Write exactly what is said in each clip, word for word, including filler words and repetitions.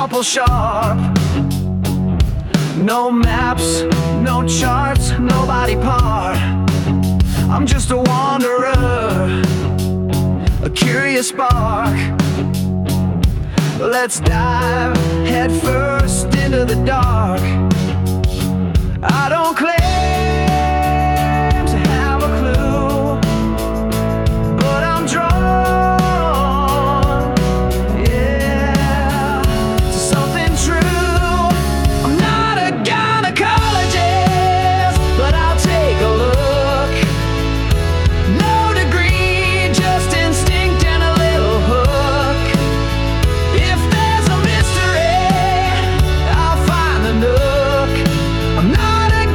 scalpel sharp. No maps, no charts, no body part. I'm just a wanderer, a curious spark. Let's dive head first into the dark. I don't claim to have a clue, but I'm drawn, yeah, to something true. I'm not a gynecologist, but I'll take a look. No degree, just instinct and a little hook. If there's a mystery, I'll find the nook. I'm not a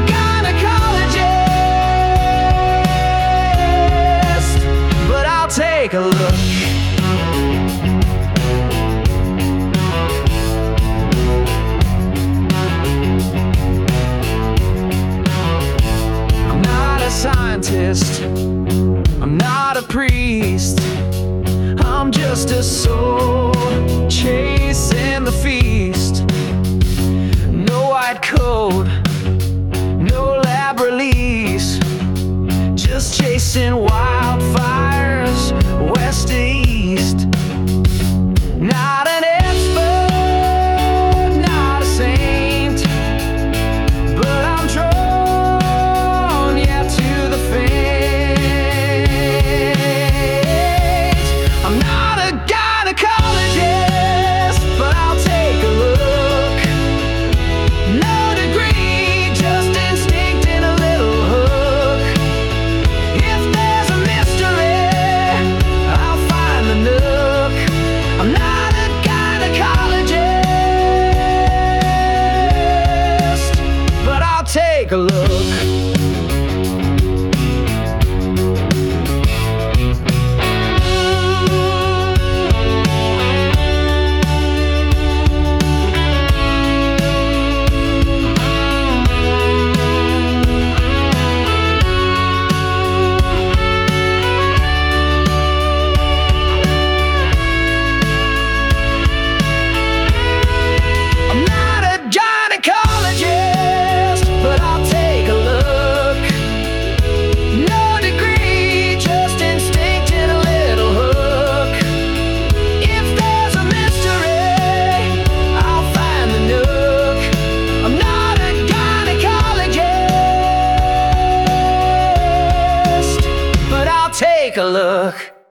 gynecologist, but I'll take a look. I'm not a scientist, I'm not a priest. I'm just a soul chasing the feast. No white coat, no lab release, just chasing wildfires west to east. Not an expert, not a saint, but I'm drawn, yeah, to the fate. I'm not a gynecologist, but I'll take a look. No degree, just instinct and a little hook. If there's a mystery, I'll find the nook. I'm not a gynecologist, but I'll take a look. I'm not a gynecologist, but I'll take a look. No degree, just instinct and a little hook. If there's a mystery, I'll find the nook. I'm not a gynecologist, but I'll take a look.